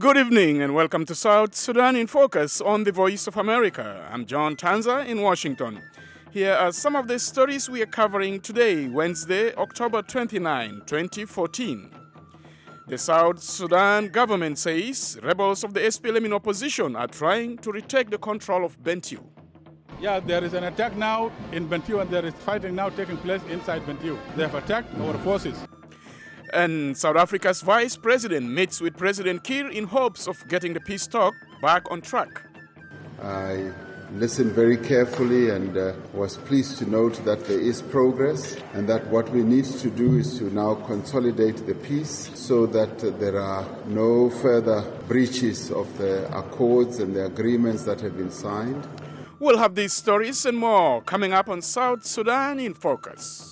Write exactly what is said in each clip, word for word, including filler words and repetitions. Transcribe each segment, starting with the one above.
Good evening and welcome to South Sudan in Focus on the Voice of America. I'm John Tanza in Washington. Here are some of the stories we are covering today, Wednesday, October twenty-ninth, twenty fourteen. The South Sudan government says rebels of the S P L M in opposition are trying to retake the control of Bentiu. Yeah, there is an attack now in Bentiu and there is fighting now taking place inside Bentiu. They have attacked our forces. And South Africa's vice president meets with President Kiir in hopes of getting the peace talk back on track. I listened very carefully and uh, was pleased to note that there is progress and that what we need to do is to now consolidate the peace so that uh, there are no further breaches of the accords and the agreements that have been signed. We'll have these stories and more coming up on South Sudan in Focus.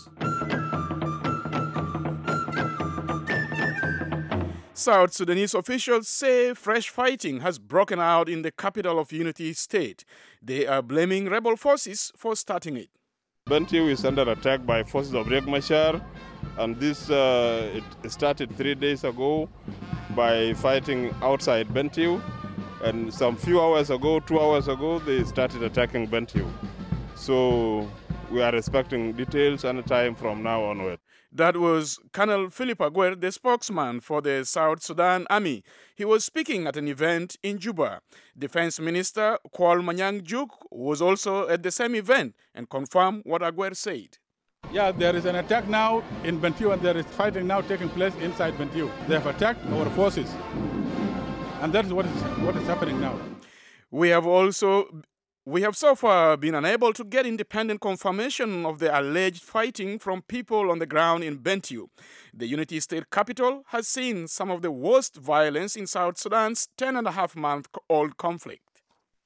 South Sudanese officials say fresh fighting has broken out in the capital of Unity State. They are blaming rebel forces for starting it. Bentiu is under attack by forces of Riek Machar, and this uh, it started three days ago by fighting outside Bentiu, and some few hours ago, two hours ago, they started attacking Bentiu. So we are expecting details any time from now onward. That was Colonel Philip Aguer, the spokesman for the South Sudan Army. He was speaking at an event in Juba. Defense Minister Kwal Manyang Juk was also at the same event and confirmed what Aguer said. Yeah, there is an attack now in Bentiu and there is fighting now taking place inside Bentiu. They have attacked our forces. And that is what is, what is happening now. We have also... We have so far been unable to get independent confirmation of the alleged fighting from people on the ground in Bentiu. The Unity State capital has seen some of the worst violence in South Sudan's ten and a half month old conflict.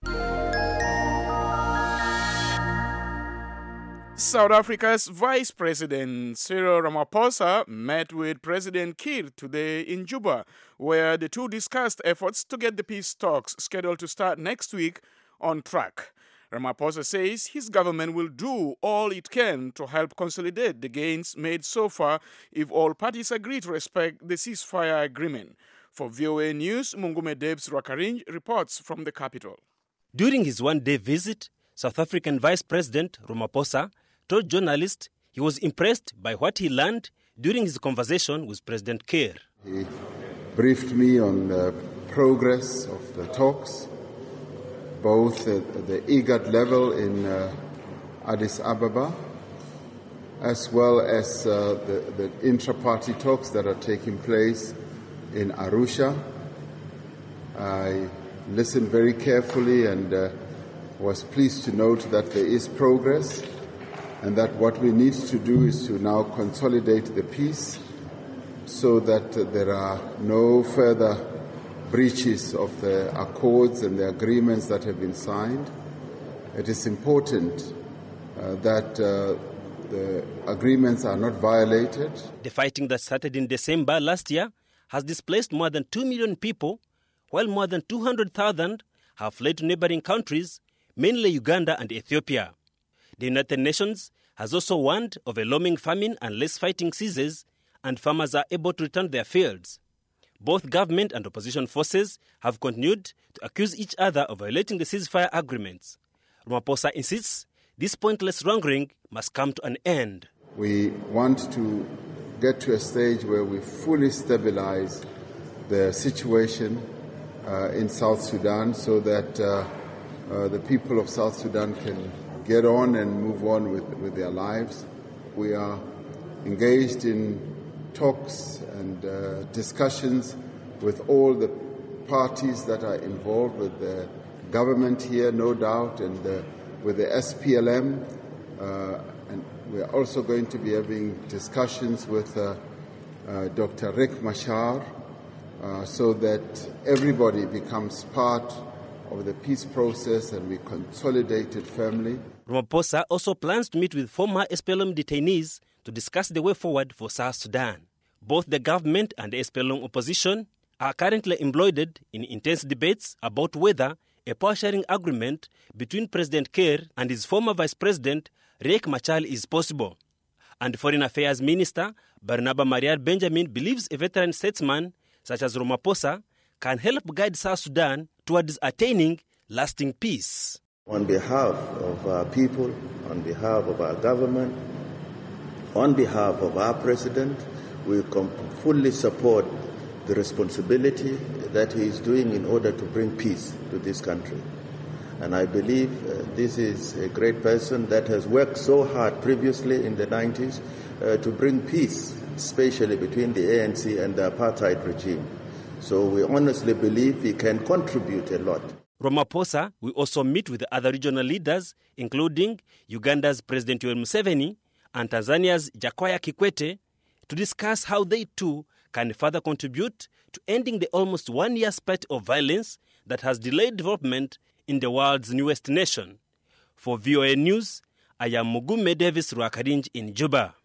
South Africa's Vice President Cyril Ramaphosa met with President Kiir today in Juba, where the two discussed efforts to get the peace talks scheduled to start next week on track. Ramaphosa says his government will do all it can to help consolidate the gains made so far if all parties agree to respect the ceasefire agreement. For V O A News, Mungume Debs Rakarinj reports from the capital. During his one-day visit, South African Vice President Ramaphosa told journalists he was impressed by what he learned during his conversation with President Kiir. He briefed me on the progress of the talks, both at the IGAD level in uh, Addis Ababa, as well as uh, the, the intra-party talks that are taking place in Arusha. I listened very carefully and uh, was pleased to note that there is progress and that what we need to do is to now consolidate the peace so that uh, there are no further breaches of the accords and the agreements that have been signed. It is important uh, that uh, the agreements are not violated. The fighting that started in December last year has displaced more than two million people, while more than two hundred thousand have fled to neighboring countries, mainly Uganda and Ethiopia. The United Nations has also warned of a looming famine unless fighting ceases and farmers are able to return to their fields. Both government and opposition forces have continued to accuse each other of violating the ceasefire agreements. Ramaphosa insists this pointless wrongling must come to an end. We want to get to a stage where we fully stabilize the situation uh, in South Sudan so that uh, uh, the people of South Sudan can get on and move on with, with their lives. We are engaged in talks and uh, discussions with all the parties that are involved, with the government here, no doubt, and uh, with the S P L M. Uh, and we are also going to be having discussions with uh, uh, Doctor Riek Machar uh, so that everybody becomes part of the peace process and we consolidate it firmly. Ramaphosa also plans to meet with former S P L M detainees to discuss the way forward for South Sudan. Both the government and the S P L M opposition are currently embroiled in intense debates about whether a power-sharing agreement between President Kiir and his former Vice President Riek Machar is possible. And Foreign Affairs Minister Barnaba Marial Benjamin believes a veteran statesman such as Ramaphosa can help guide South Sudan towards attaining lasting peace. On behalf of our people, on behalf of our government, on behalf of our president, we com- fully support the responsibility that he is doing in order to bring peace to this country. And I believe uh, this is a great person that has worked so hard previously in the nineties uh, to bring peace, especially between the A N C and the apartheid regime. So we honestly believe he can contribute a lot. Ramaphosa will also meet with other regional leaders, including Uganda's President Yoweri Museveni and Tanzania's Jakaya Kikwete, to discuss how they too can further contribute to ending the almost one-year spate of violence that has delayed development in the world's newest nation. For V O A News, I am Mugume Davis Rwakarinj in Juba.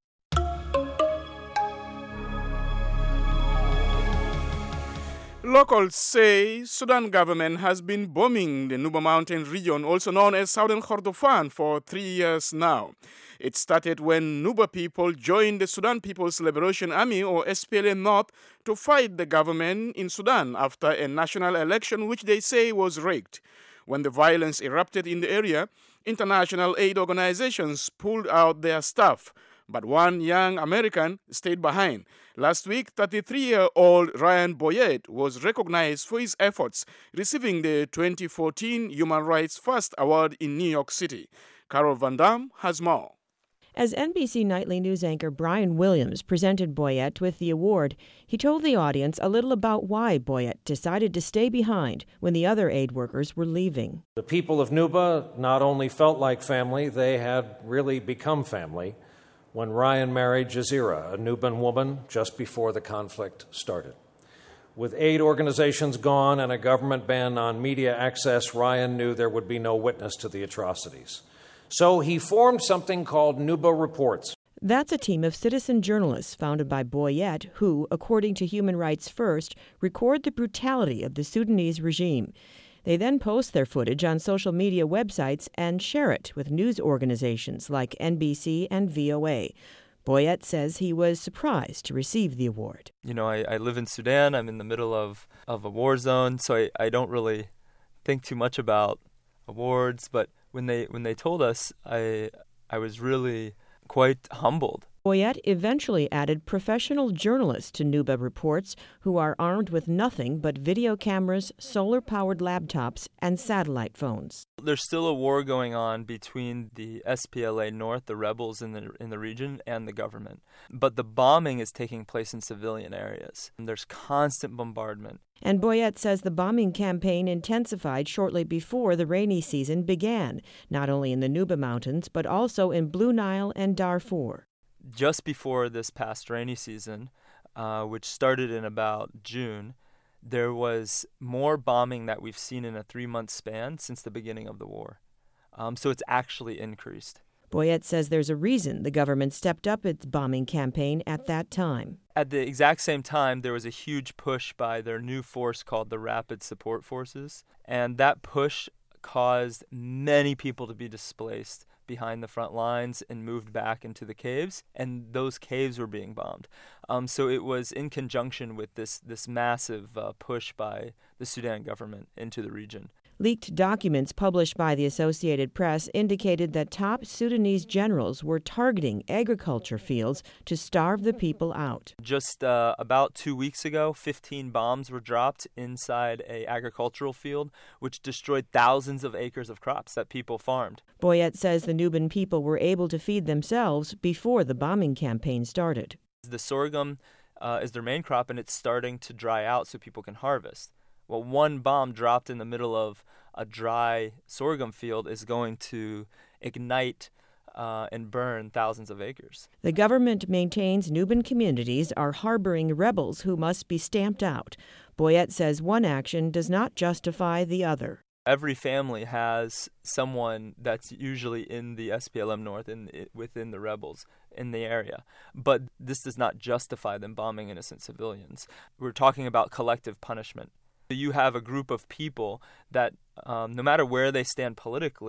Locals say Sudan government has been bombing the Nuba Mountain region, also known as Southern Kordofan, for three years now. It started when Nuba people joined the Sudan People's Liberation Army, or S P L A North, to fight the government in Sudan after a national election which they say was rigged. When the violence erupted in the area, international aid organizations pulled out their staff, but one young American stayed behind. Last week, thirty-three-year-old Ryan Boyette was recognized for his efforts, receiving the twenty fourteen Human Rights First Award in New York City. Carol Van Dam has more. As N B C nightly news anchor Brian Williams presented Boyette with the award, he told the audience a little about why Boyette decided to stay behind when the other aid workers were leaving. The people of Nuba not only felt like family, they had really become family when Ryan married Jazeera, a Nubian woman, just before the conflict started. With aid organizations gone and a government ban on media access, Ryan knew there would be no witness to the atrocities. So he formed something called Nuba Reports. That's a team of citizen journalists founded by Boyette who, according to Human Rights First, record the brutality of the Sudanese regime. They then post their footage on social media websites and share it with news organizations like N B C and V O A. Boyette says he was surprised to receive the award. You know, I, I live in Sudan. I'm in the middle of, of a war zone, so I, I don't really think too much about awards. But when they when they told us, I I was really quite humbled. Boyette eventually added professional journalists to Nuba Reports who are armed with nothing but video cameras, solar-powered laptops, and satellite phones. There's still a war going on between the S P L A North, the rebels in the in the region, and the government. But the bombing is taking place in civilian areas. There's constant bombardment. And Boyette says the bombing campaign intensified shortly before the rainy season began, not only in the Nuba Mountains, but also in Blue Nile and Darfur. Just before this past rainy season, uh, which started in about June, there was more bombing that we've seen in a three-month span since the beginning of the war. Um, so it's actually increased. Boyette says there's a reason the government stepped up its bombing campaign at that time. At the exact same time, there was a huge push by their new force called the Rapid Support Forces, and that push caused many people to be displaced behind the front lines and moved back into the caves, and those caves were being bombed. Um, so it was in conjunction with this, this massive uh, push by the Sudan government into the region. Leaked documents published by the Associated Press indicated that top Sudanese generals were targeting agriculture fields to starve the people out. Just uh, about two weeks ago, fifteen bombs were dropped inside an agricultural field, which destroyed thousands of acres of crops that people farmed. Boyette says the Nubian people were able to feed themselves before the bombing campaign started. The sorghum uh, is their main crop, and it's starting to dry out so people can harvest. Well, one bomb dropped in the middle of a dry sorghum field is going to ignite uh, and burn thousands of acres. The government maintains Nubian communities are harboring rebels who must be stamped out. Boyette says one action does not justify the other. Every family has someone that's usually in the S P L M North, in, within the rebels in the area. But this does not justify them bombing innocent civilians. We're talking about collective punishment. You have a group of people that, um, no matter where they stand politically,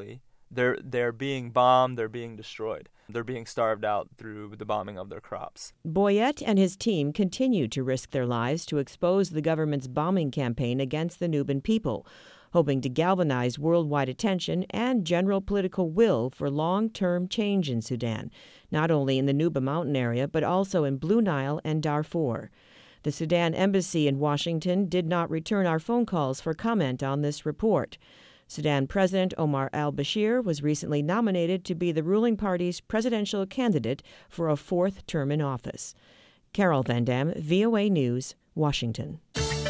They're, they're being bombed, they're being destroyed. They're being starved out through the bombing of their crops. Boyette and his team continue to risk their lives to expose the government's bombing campaign against the Nubian people, hoping to galvanize worldwide attention and general political will for long-term change in Sudan, not only in the Nuba Mountain area, but also in Blue Nile and Darfur. The Sudan embassy in Washington did not return our phone calls for comment on this report. Sudan President Omar al-Bashir was recently nominated to be the ruling party's presidential candidate for a fourth term in office. Carol Van Dam, V O A News, Washington.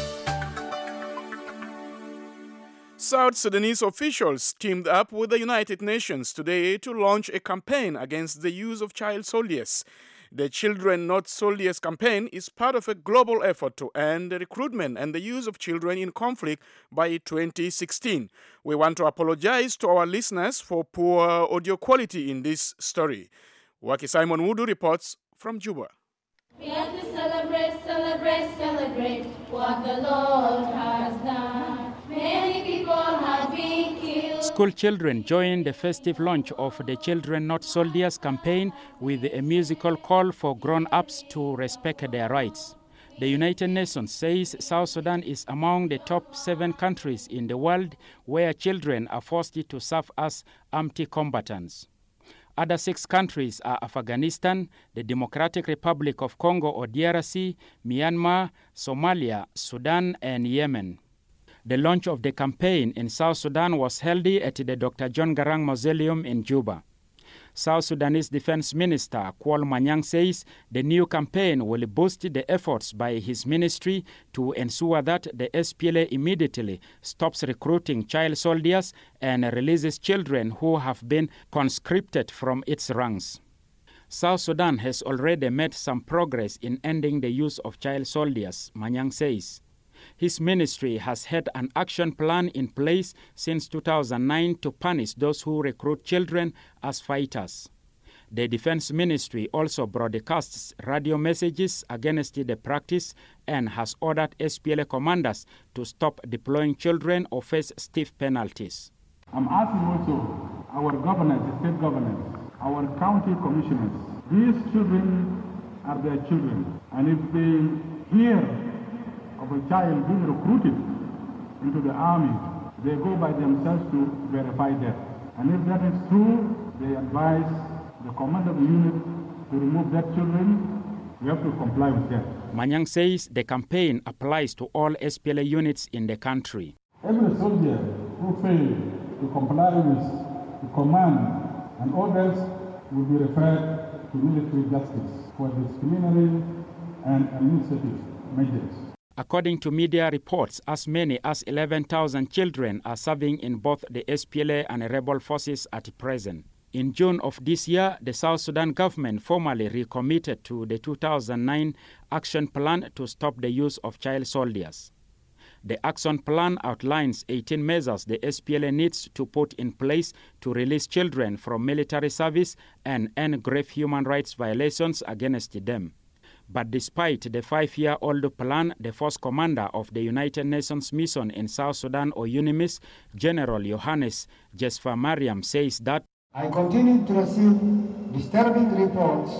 South Sudanese officials teamed up with the United Nations today to launch a campaign against the use of child soldiers. The Children Not Soldiers campaign is part of a global effort to end the recruitment and the use of children in conflict by twenty sixteen. We want to apologize to our listeners for poor audio quality in this story. Waki Simon Wudu reports from Juba. We have to celebrate, celebrate, celebrate what the Lord has done. Many people have been killed. School children joined the festive launch of the Children Not Soldiers campaign with a musical call for grown-ups to respect their rights. The United Nations says South Sudan is among the top seven countries in the world where children are forced to serve as armed combatants. Other six countries are Afghanistan, the Democratic Republic of Congo or D R C, Myanmar, Somalia, Sudan, and Yemen. The launch of the campaign in South Sudan was held at the Doctor John Garang Mausoleum in Juba. South Sudanese Defense Minister Kwal Manyang says the new campaign will boost the efforts by his ministry to ensure that the S P L A immediately stops recruiting child soldiers and releases children who have been conscripted from its ranks. South Sudan has already made some progress in ending the use of child soldiers, Manyang says. His ministry has had an action plan in place since two thousand nine to punish those who recruit children as fighters. The Defense Ministry also broadcasts radio messages against the practice and has ordered S P L A commanders to stop deploying children or face stiff penalties. I'm asking also our governors, the state governors, our county commissioners, these children are their children, and if they hear of a child being recruited into the army, they go by themselves to verify that. And if that is true, they advise the commander of the unit to remove that children. We have to comply with that. Manyang says the campaign applies to all S P L A units in the country. Every soldier who fails to comply with the command and orders will be referred to military justice for disciplinary and administrative measures. According to media reports, as many as eleven thousand children are serving in both the S P L A and rebel forces at present. In June of this year, the South Sudan government formally recommitted to the two thousand nine action plan to stop the use of child soldiers. The action plan outlines eighteen measures the S P L A needs to put in place to release children from military service and end grave human rights violations against them. But despite the five-year-old plan, the force commander of the United Nations mission in South Sudan, or UNIMIS, General Johannes Jesfa-Mariam, says that I continue to receive disturbing reports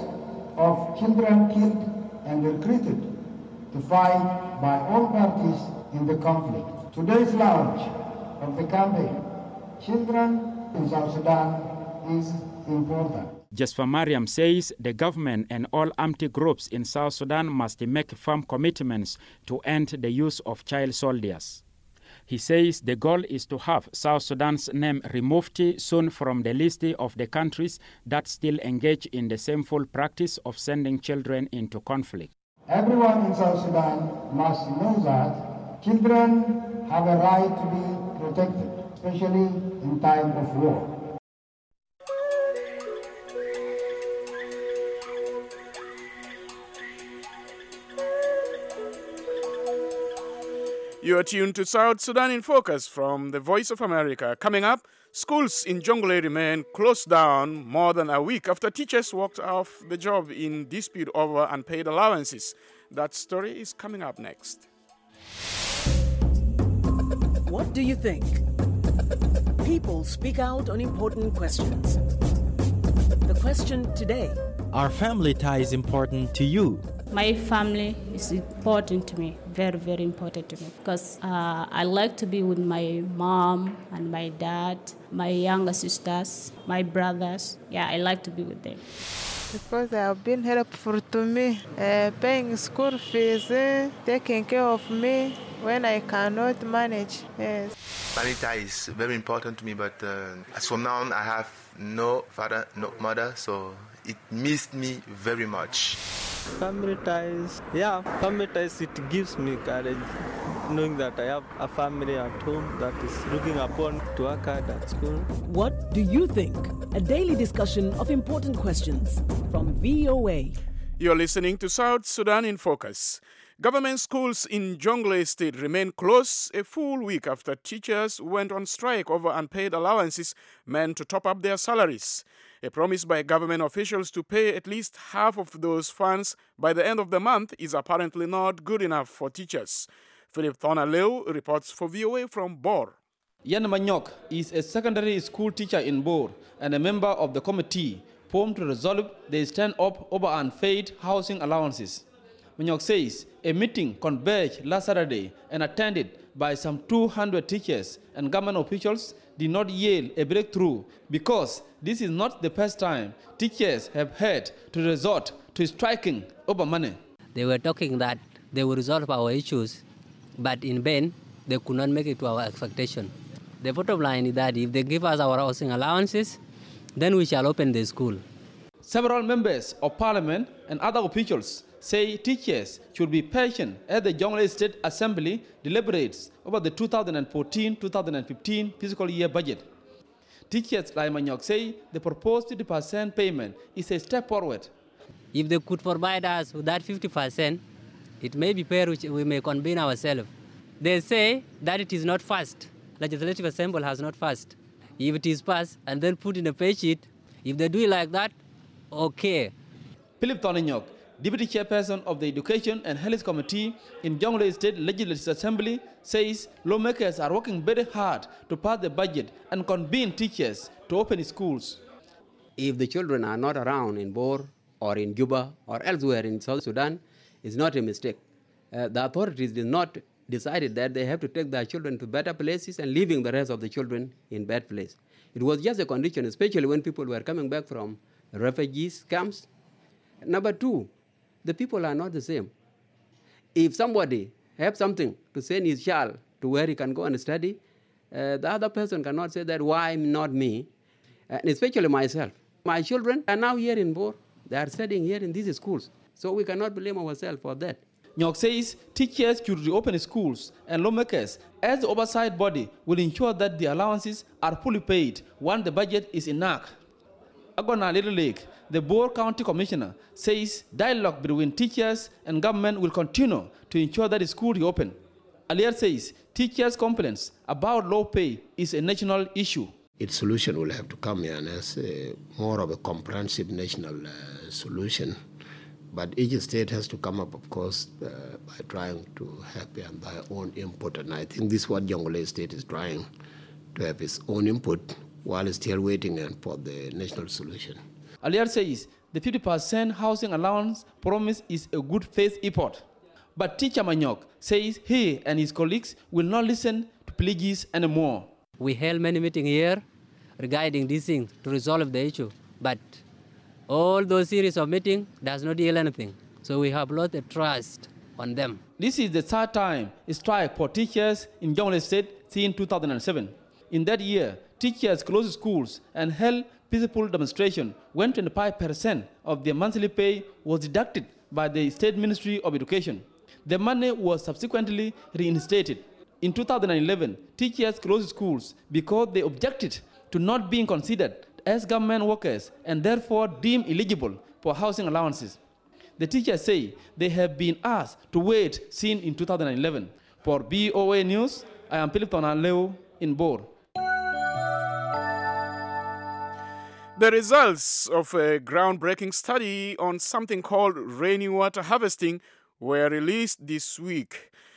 of children killed and recruited to fight by all parties in the conflict. Today's launch of the campaign, Children in South Sudan, is important. Jesfa-Mariam says the government and all armed groups in South Sudan must make firm commitments to end the use of child soldiers. He says the goal is to have South Sudan's name removed soon from the list of the countries that still engage in the shameful practice of sending children into conflict. Everyone in South Sudan must know that children have a right to be protected, especially in time of war. You are tuned to South Sudan in Focus from the Voice of America. Coming up, schools in Jonglei remain closed down more than a week after teachers walked off the job in dispute over unpaid allowances. That story is coming up next. What do you think? people speak out on important questions. The question today: are family ties important to you? My family is important to me, very, very important to me, because uh, I like to be with my mom and my dad, my younger sisters, my brothers. Yeah, I like to be with them. Because they have been helpful to me, uh, paying school fees, uh, taking care of me when I cannot manage. Yes. Family tie is very important to me, but uh, as from now on, I have no father, no mother, so it missed me very much. Family ties, yeah, family ties, it gives me courage, knowing that I have a family at home that is looking upon to work hard at school. What do you think? A daily discussion of important questions from V O A. You're listening to South Sudan in Focus. Government schools in Jonglei State remain closed a full week after teachers went on strike over unpaid allowances meant to top up their salaries. A promise by government officials to pay at least half of those funds by the end of the month is apparently not good enough for teachers. Philip Thornaleu reports for V O A from Bor. Yan Manyok is a secondary school teacher in Bor and a member of the committee formed to resolve the stand-up over unpaid housing allowances. Manyok says a meeting converged last Saturday and attended by some two hundred teachers and government officials did not yield a breakthrough because this is not the first time teachers have had to resort to striking over money. They were talking that they will resolve our issues, but in vain, they could not make it to our expectation. The bottom line is that if they give us our housing allowances, then we shall open the school. Several members of parliament and other officials say teachers should be patient as the Jonglei State Assembly deliberates over the two thousand fourteen two thousand fifteen fiscal year budget. Teachers like Manyok say the proposed fifty percent payment is a step forward. If they could provide us with that fifty percent, it may be fair which we may convene ourselves. They say that it is not fast. Legislative Assembly has not passed. If it is passed and then put in a pay sheet, if they do it like that, okay. Philip Thornaleu, Deputy Chairperson of the Education and Health Committee in Jonglei State Legislative Assembly, says lawmakers are working very hard to pass the budget and convene teachers to open schools. If the children are not around in Bor or in Juba or elsewhere in South Sudan, it's not a mistake. Uh, the authorities did not decided that they have to take their children to better places and leaving the rest of the children in bad place. It was just a condition, especially when people were coming back from refugees camps. Number two, the people are not the same. If somebody has something to send his child to where he can go and study, uh, the other person cannot say that, why not me? And especially myself. My children are now here in Bor. They are studying here in these schools. So we cannot blame ourselves for that. Nyok says teachers should reopen schools and lawmakers, as the oversight body, will ensure that the allowances are fully paid once the budget is enacted. Agona Little Lake, the Bor County Commissioner, says dialogue between teachers and government will continue to ensure that the school reopen. Alier says teachers' complaints about low pay is a national issue. Its solution will have to come here as a, more of a comprehensive national uh, solution. But each state has to come up, of course, uh, by trying to have their own input. And I think this is what Jonglei State is trying, to have its own input while still waiting for the national solution. Alier says the fifty percent housing allowance promise is a good faith effort. But Teacher Manyok says he and his colleagues will not listen to pledges anymore. We held many meetings here regarding these things to resolve the issue. But all those series of meetings does not yield anything. So we have lost the trust on them. This is the third time a strike for teachers in Jonglei State since two thousand seven. In that year, teachers closed schools and held peaceful demonstration when twenty-five percent of their monthly pay was deducted by the State Ministry of Education. The money was subsequently reinstated. In two thousand eleven, teachers closed schools because they objected to not being considered as government workers and therefore deemed eligible for housing allowances. The teachers say they have been asked to wait since in two thousand eleven. For B O A News, I am Philip Thornaleu in Bor. The results of a groundbreaking study on something called rainwater harvesting were released this week.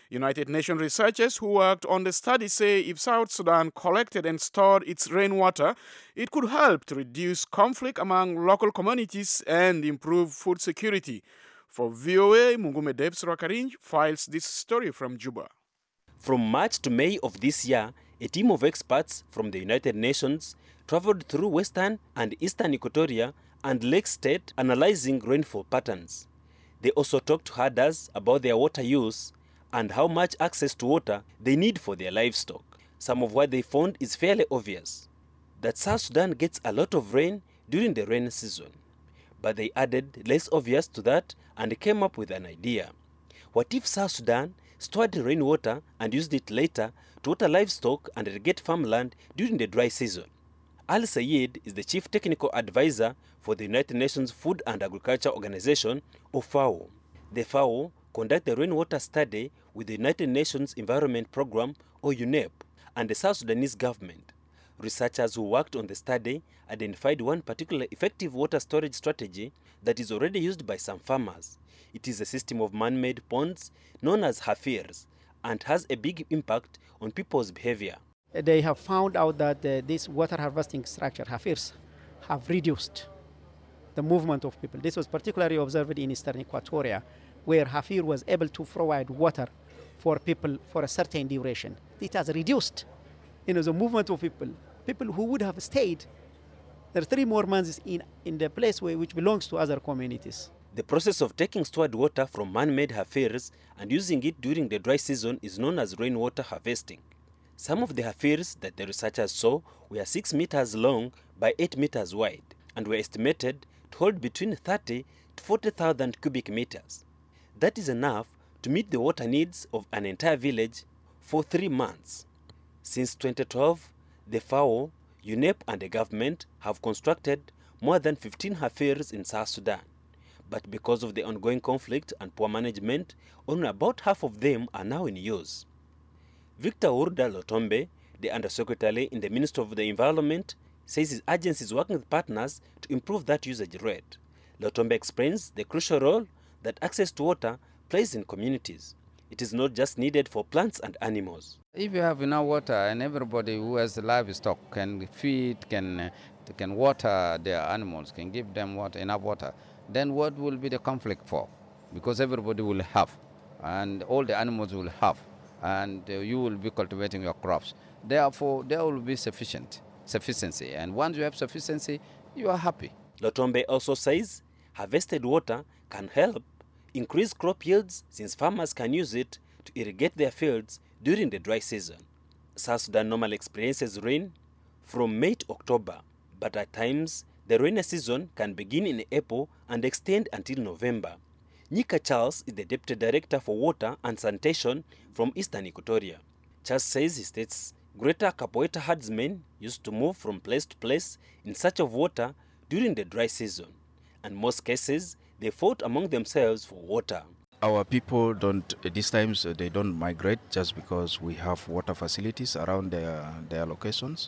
United Nations researchers who worked on the study say if South Sudan collected and stored its rainwater, it could help to reduce conflict among local communities and improve food security. For V O A, Mungume Debs Rakarinj files this story from Juba. From March to May of this year, a team of experts from the United Nations traveled through western and eastern Equatoria and Lake State analyzing rainfall patterns. They also talked to herders about their water use and how much access to water they need for their livestock. Some of what they found is fairly obvious, that South Sudan gets a lot of rain during the rainy season. But they added less obvious to that and came up with an idea. What if South Sudan stored rainwater and used it later to water livestock and irrigate farmland during the dry season? Al Sayed is the Chief Technical Advisor for the United Nations Food and Agriculture Organization, or FAO. The FAO conduct the rainwater study with the United Nations Environment Programme, or U N E P, and the South Sudanese government. Researchers who worked on the study identified one particular effective water storage strategy that is already used by some farmers. It is a system of man-made ponds known as hafirs and has a big impact on people's behavior. They have found out that uh, this water harvesting structure, hafirs, have reduced the movement of people. This was particularly observed in eastern Equatoria, where hafir was able to provide water for people for a certain duration. It has reduced, you know, the movement of people. People who would have stayed, there are three more months in, in the place where, which belongs to other communities. The process of taking stored water from man-made hafirs and using it during the dry season is known as rainwater harvesting. Some of the hafirs that the researchers saw were six meters long by eight meters wide and were estimated to hold between thirty to forty thousand cubic meters. That is enough to meet the water needs of an entire village for three months. Since twenty twelve, the FAO, U N E P and the government have constructed more than fifteen hafirs in South Sudan. But because of the ongoing conflict and poor management, only about half of them are now in use. Victor Urda Lotombe, the Undersecretary in the Ministry of the Environment, says his agency is working with partners to improve that usage rate. Lotombe explains the crucial role that access to water plays in communities. It is not just needed for plants and animals. If you have enough water and everybody who has livestock can feed, can, uh, can water their animals, can give them water, enough water, then what will be the conflict for? Because everybody will have, and all the animals will have, and uh, you will be cultivating your crops. Therefore, there will be sufficient sufficiency, and once you have sufficiency, you are happy. Lotombe also says harvested water can help increase crop yields since farmers can use it to irrigate their fields during the dry season. South Sudan normally experiences rain from May to October, but at times the rainy season can begin in April and extend until November. Nika Charles is the Deputy Director for Water and Sanitation from Eastern Equatoria. Charles says he states Greater Capoeira herdsmen used to move from place to place in search of water during the dry season. In most cases, they fought among themselves for water. Our people don't, at these times, they don't migrate just because we have water facilities around their, their locations.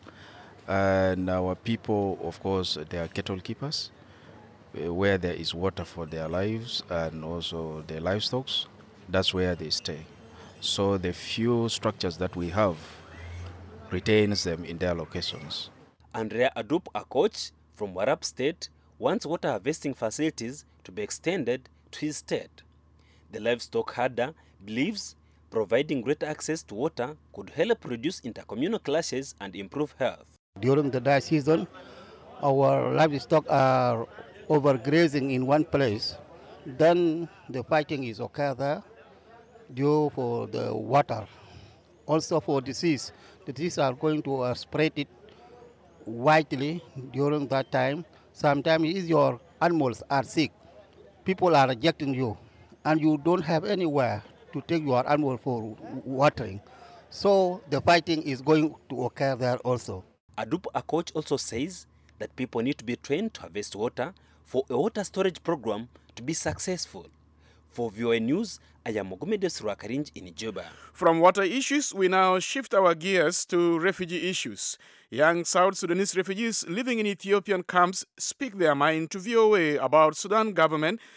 And our people, of course, they are cattle keepers, where there is water for their lives and also their livestock. That's where they stay. So the few structures that we have retains them in their locations. Andrea Adup Akoch from Warrap State wants water harvesting facilities to be extended to his state. The livestock herder believes providing greater access to water could help reduce intercommunal clashes and improve health. During the dry season, our livestock are overgrazing in one place. Then the fighting is occur there due for the water. Also for disease, the disease are going to uh, spread it widely during that time. Sometimes if your animals are sick, people are rejecting you, and you don't have anywhere to take your animal for watering. So the fighting is going to occur there also. Adup Akoch also says that people need to be trained to harvest water for a water storage program to be successful. For V O A News, I am Mogomede Surakarinj in Juba. From water issues, we now shift our gears to refugee issues. Young South Sudanese refugees living in Ethiopian camps speak their mind to V O A about Sudan government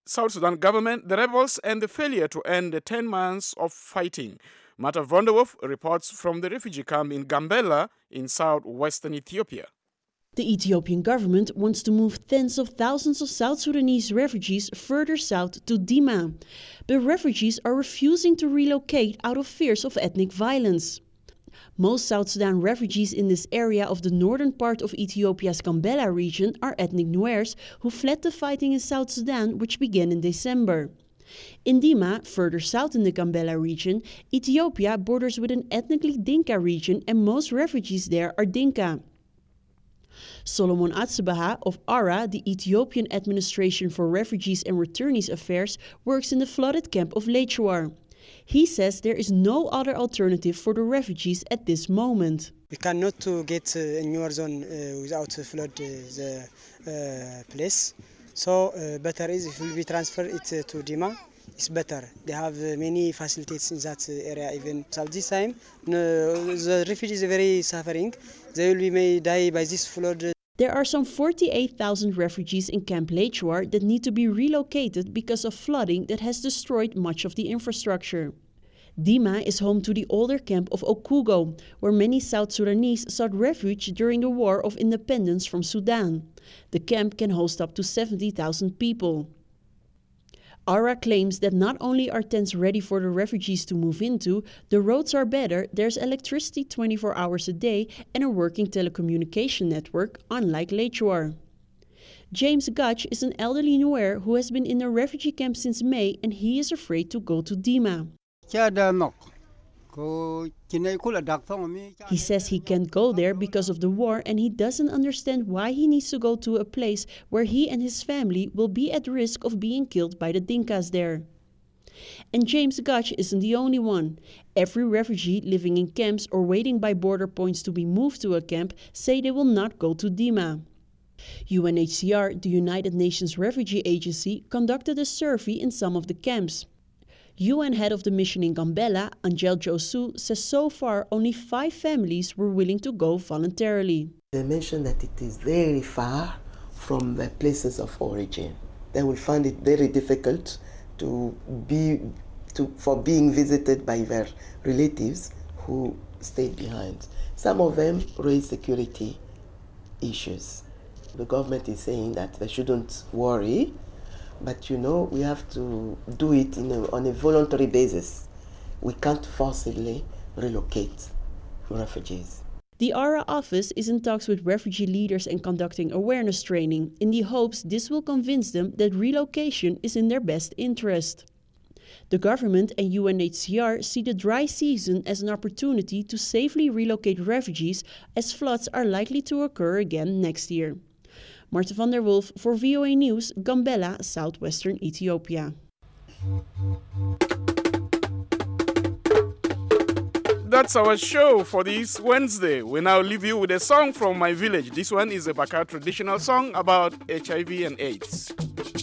South Sudan government, the rebels, and the failure to end the ten months of fighting. Martha Vonderwolf reports from the refugee camp in Gambela in southwestern Ethiopia. The Ethiopian government wants to move tens of thousands of South Sudanese refugees further south to Dima. But refugees are refusing to relocate out of fears of ethnic violence. Most South Sudan refugees in this area of the northern part of Ethiopia's Gambela region are ethnic Nuers who fled the fighting in South Sudan, which began in December. In Dima, further south in the Gambela region, Ethiopia borders with an ethnically Dinka region, and most refugees there are Dinka. Solomon Atsebaha of A R A, the Ethiopian Administration for Refugees and Returnees Affairs, works in the flooded camp of Lechwar. He says there is no other alternative for the refugees at this moment. We cannot to get uh, a newer zone uh, without uh, flood uh, the uh, place. So uh, better is if we transfer it uh, to Dima. It's better. They have uh, many facilities in that uh, area even. So this time, no, the refugees are very suffering. They will be may die by this flood. There are some forty-eight thousand refugees in Camp Lechwar that need to be relocated because of flooding that has destroyed much of the infrastructure. Dima is home to the older camp of Okugo, where many South Sudanese sought refuge during the War of Independence from Sudan. The camp can host up to seventy thousand people. A R A claims that not only are tents ready for the refugees to move into, the roads are better, there's electricity twenty-four hours a day, and a working telecommunication network, unlike Lechwar. James Gutch is an elderly Nuer who has been in a refugee camp since May, and he is afraid to go to Dima. He says he can't go there because of the war, and he doesn't understand why he needs to go to a place where he and his family will be at risk of being killed by the Dinkas there. And James Gutch isn't the only one. Every refugee living in camps or waiting by border points to be moved to a camp say they will not go to Dima. U N H C R, the United Nations Refugee Agency, conducted a survey in some of the camps. U N head of the mission in Gambela, Angel Josu, says so far only five families were willing to go voluntarily. They mentioned that it is very far from the places of origin. They will find it very difficult to be, to, for being visited by their relatives who stayed behind. Some of them raise security issues. The government is saying that they shouldn't worry, but you know, we have to do it in a, on a voluntary basis. We can't forcibly relocate refugees. The A R A office is in talks with refugee leaders and conducting awareness training in the hopes this will convince them that relocation is in their best interest. The government and U N H C R see the dry season as an opportunity to safely relocate refugees, as floods are likely to occur again next year. Martha Vonderwolf for V O A News, Gambela, southwestern Ethiopia. That's our show for this Wednesday. We now leave you with a song from my village. This one is a Baka traditional song about H I V and AIDS.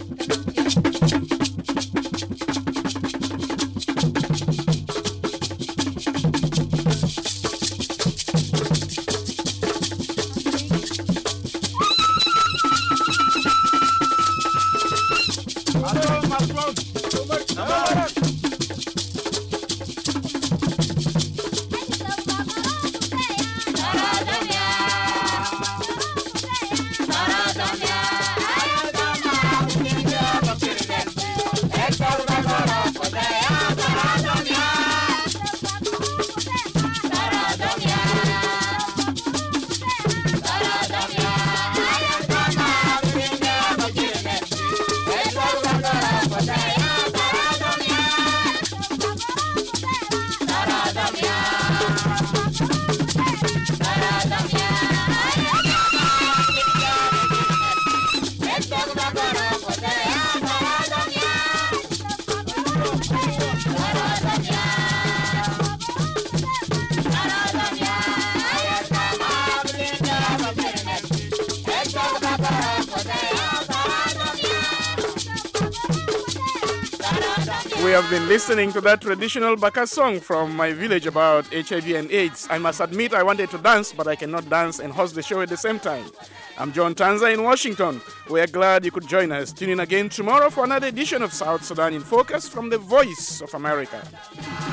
We have been listening to that traditional Baka song from my village about H I V and AIDS. I must admit I wanted to dance, but I cannot dance and host the show at the same time. I'm John Tanza in Washington. We're glad you could join us. Tune in again tomorrow for another edition of South Sudan in Focus from the Voice of America.